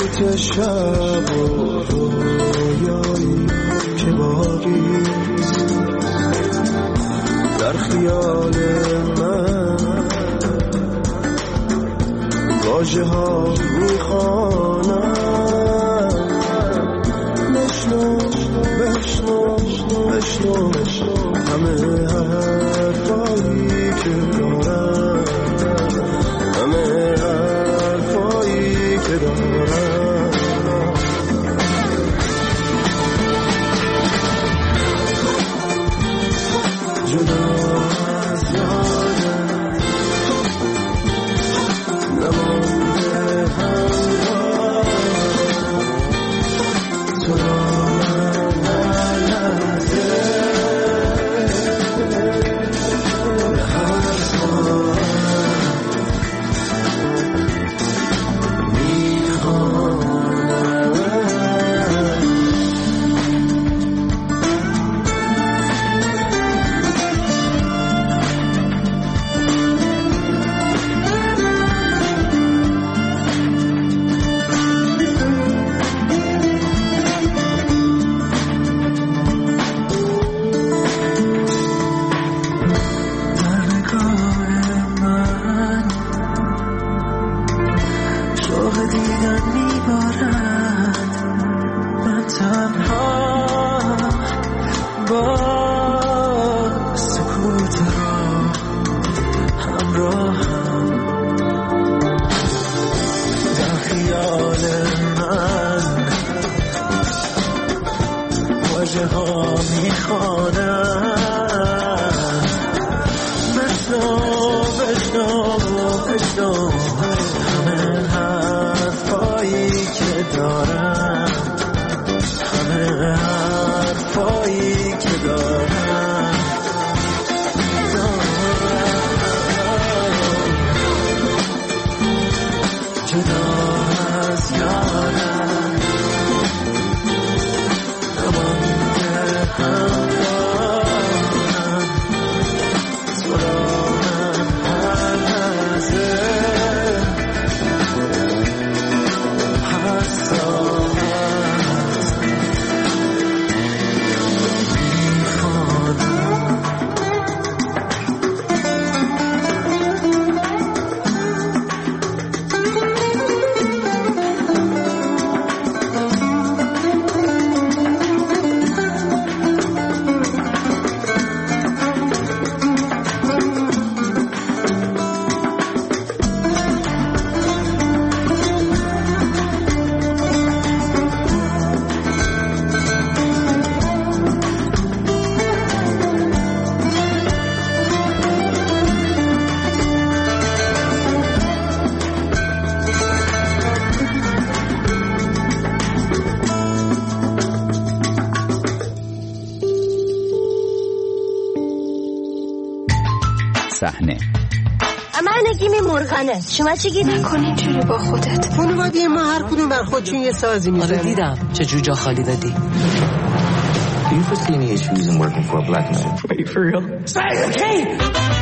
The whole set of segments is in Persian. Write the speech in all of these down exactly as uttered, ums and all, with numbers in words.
سکوت شب و رویایی که باقیست در خیال من واژه ها میخوانم بشنو بشنو بشنو همه حرفایی که دارم همه حرفایی که دارم جدا از یادم نمانده همراه تو را من نلده به هر سال صحنه من نگیم مرغنه. شما چی گیری؟ نکنی جوری با خودت. خانوادی ما هر کدوم بر خودشون یه سازی میزنه. آره دیدم چه جور جا خالی دادی. Do you foresee any issues in working for a black man? Wait, for real? Say, okay.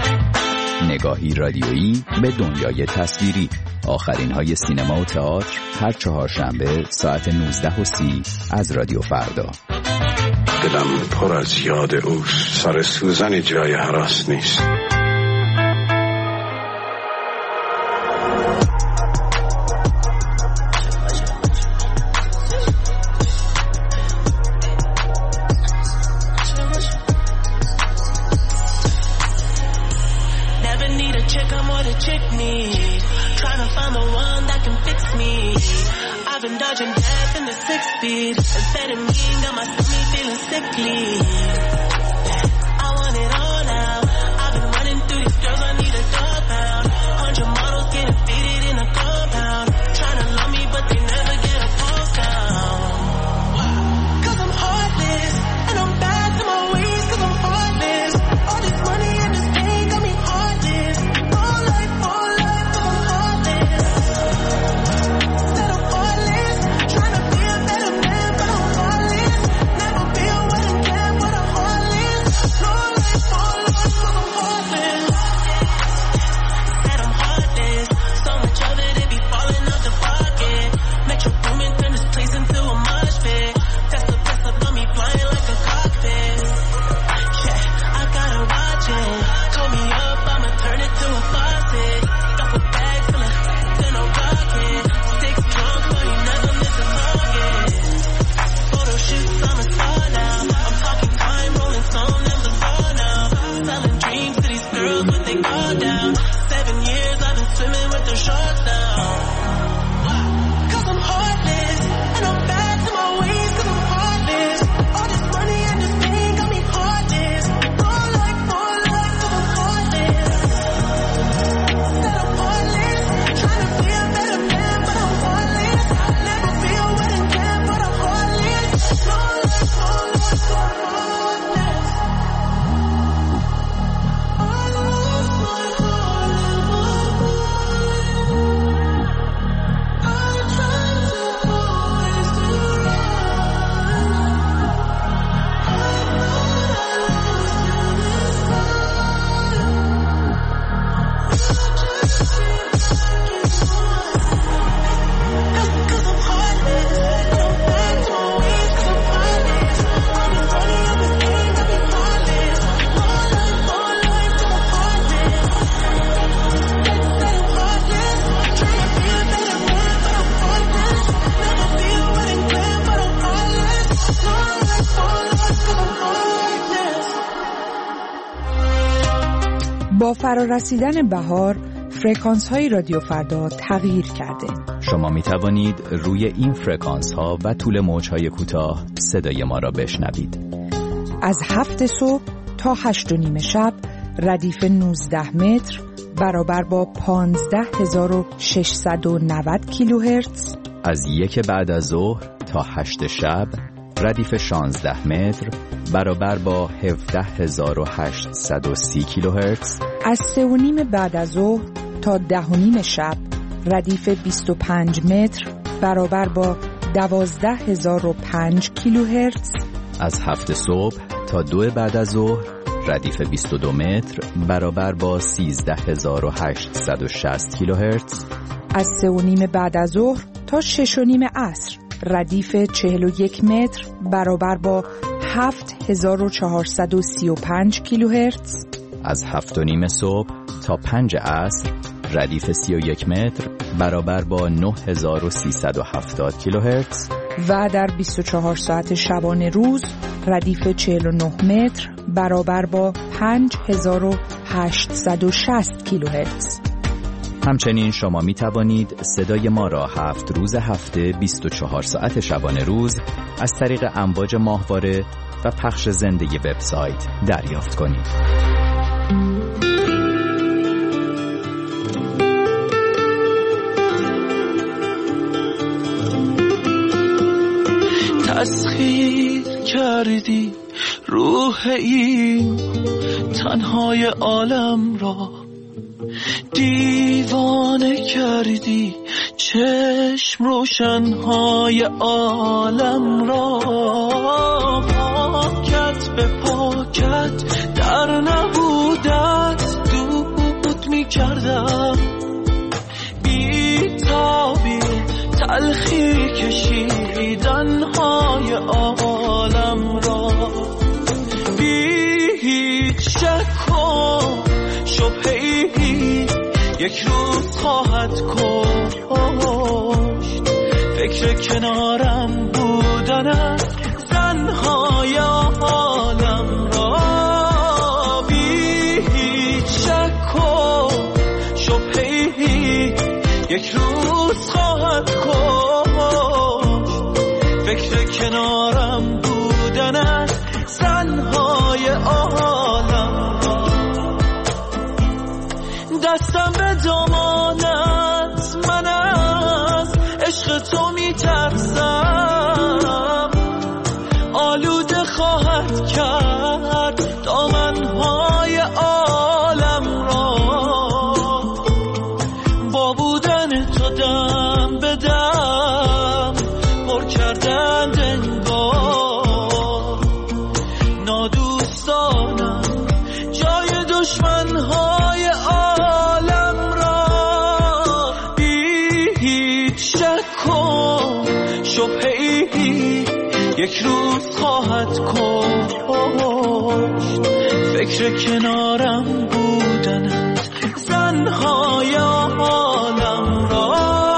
نگاهی رادیویی به دنیای تصویری. آخرین های سینما و تئاتر هر چهارشنبه ساعت نوزده و سی از رادیو فردا. دلم پر از یاد اوست. سر سوزن جای هراس نیست. با فرارسیدن بهار فرکانس های رادیو فردا تغییر کرده. شما می توانید روی این فرکانس ها و طول موج های کوتاه صدای ما را بشنوید. از هفت صبح تا هشت و نیم شب ردیف نوزده متر برابر با پانزده هزار و ششصد و نود کیلوهرتز. از یک بعد از ظهر تا هشت شب ردیف شانزده متر برابر با هفده هزار و هشتصد و سی کیلوهرتز. از سه و نیم بعد از ظهر تا ده و نیم شب ردیف بیست و پنج متر برابر با دوازده هزار و پنج کیلوهرتز. از هفت صبح تا دو بعد از ظهر ردیف بیست و دو متر برابر با سیزده هزار و هشتصد و شصت کیلوهرتز. از سه و نیم بعد از ظهر تا شش و نیم عصر ردیف چهل و یک متر برابر با هفت هزار و چهارصد و سی و پنج کیلوهرتز. از هفت و نیم صبح تا پنج عصر ردیف سی و یک متر برابر با نه هزار و سیصد و هفتاد کیلوهرتز. و در بیست و چهار ساعت شبانه روز ردیف چهل و نه متر برابر با پنج هزار و هشتصد و شصت کیلوهرتز. همچنین شما می توانید صدای ما را هفت روز هفته بیست و چهار ساعت شبانه روز از طریق امواج ماهواره و پخش زنده وبسایت دریافت کنید. تسخیر کردی روح این تنهای عالم را، دیوانه کردی چشم روشنهای عالم را. پاکت به پاکت در نبودت دود می کردم، بی تابی تلخی کشیدنهای عالم را. بی هیچ شک و شبهی یک روز خواهد کشت، فکر کنارم بودن زنهای عالم را. بی هیچ شک و شبهی یک روز خواهد کشت، فکر کنارم بودن زنهای عالم را. دستم به دامانت، من از عشق تو می ترسم، آلوده خواهد کرد دامنهای عالم را. با بودن تو دم به دم پر کردن دنبال، نادوستانم جای دشمنهای عالم را. بی هیچ شک و شبهی یک روز خواهد کشت، فکر کنارم بودنت زنهای عالم را.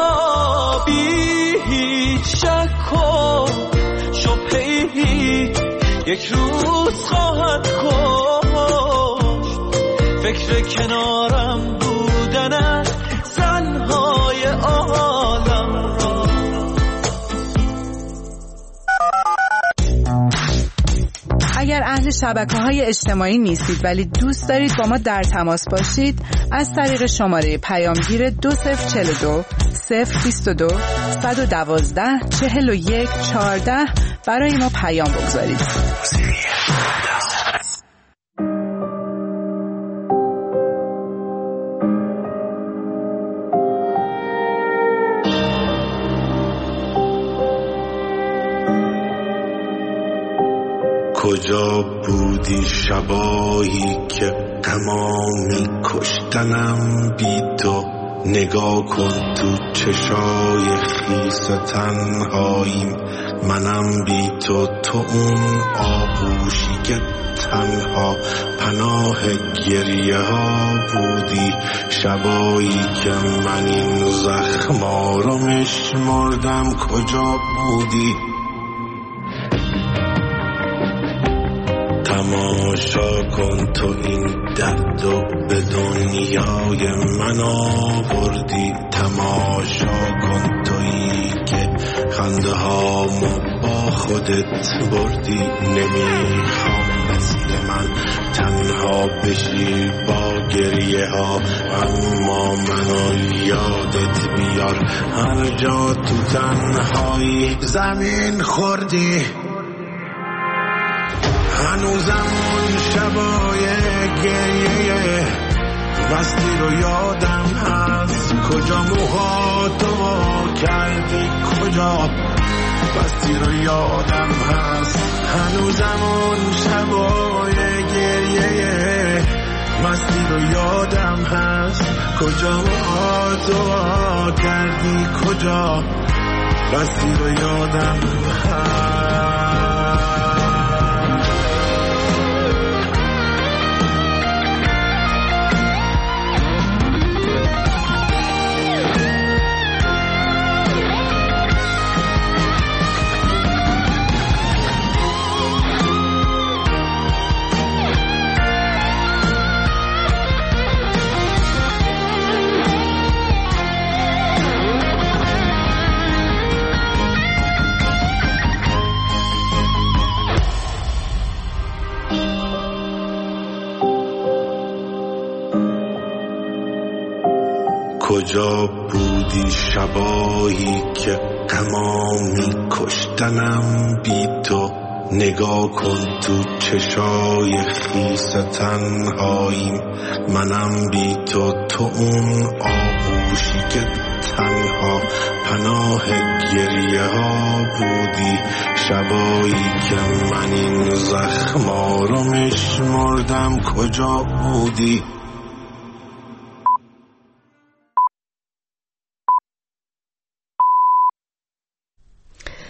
بی هیچ شک و شبهی یک روز خواهد کشت، فکر کنارم بودن زنهای عالم را. اگر اهل شبکه‌های اجتماعی نیستید ولی دوست دارید با ما در تماس باشید، از طریق شماره پیامگیر دو صفر چهل و دو صفر بیست و دو صد و دوازده چهل و یک چهارده برای ما پیام بگذارید. کجا بودی شبایی که غمامی کشتنم بی تو؟ نگاه کن تو چشای خیس تنهاییم، منم بی تو، تو اون آغوشی که تنها پناه گریه ها بودی. شبایی که من این زخما رو مشمردم، کجا بودی؟ تماشا کن تو این درد و به دنیای من آوردی. تماشا کن تویی که خنده هامو با خودت بردی. نمیخوام مثل من تنها بشی با گریه ها، اما منو یادت بیار هر جا تو تنهایی زمین خوردی. هنوزم اون شبای گریه بستی رو یادم هست. کجا موهاتو کردی کجا بستی رو یادم هست. هنوزم اون شبای گریه مستی رو یادم هست. کجا موهاتو کردی کجا بستی رو یادم هست. کجا بودی شبایی که غما می‌کشتنم بی تو؟ نگاه کن تو چشای خیس تنهاییم، منم بی تو. تو اون آغوشی که تنها پناه گریه ها بودی. شبایی که من این زخما رو میشمردم کجا بودی؟